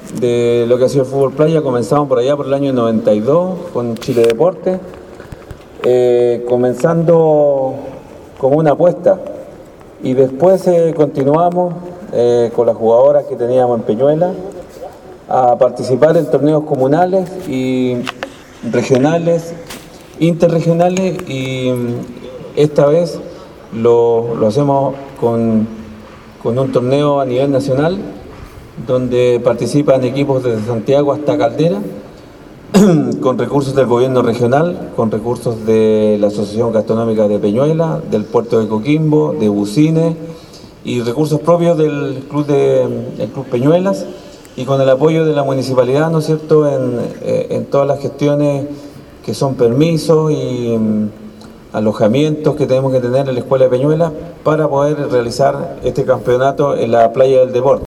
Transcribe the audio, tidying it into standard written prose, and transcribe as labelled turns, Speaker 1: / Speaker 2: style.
Speaker 1: de lo que ha sido el fútbol playa. Comenzamos por allá por el año 92 con Chile Deportes, comenzando como una apuesta, y después continuamos con las jugadoras que teníamos en Peñuela a participar en torneos comunales y regionales, interregionales, y esta vez lo hacemos con un torneo a nivel nacional donde participan equipos desde Santiago hasta Caldera, con recursos del gobierno regional, con recursos de la Asociación Gastronómica de Peñuela, del puerto de Coquimbo, de Bucine, y recursos propios del Club Peñuelas, y con el apoyo de la municipalidad, ¿no es cierto?, en todas las gestiones que son permisos y alojamientos que tenemos que tener en la Escuela de Peñuelas para poder realizar este campeonato en la Playa del Deporte.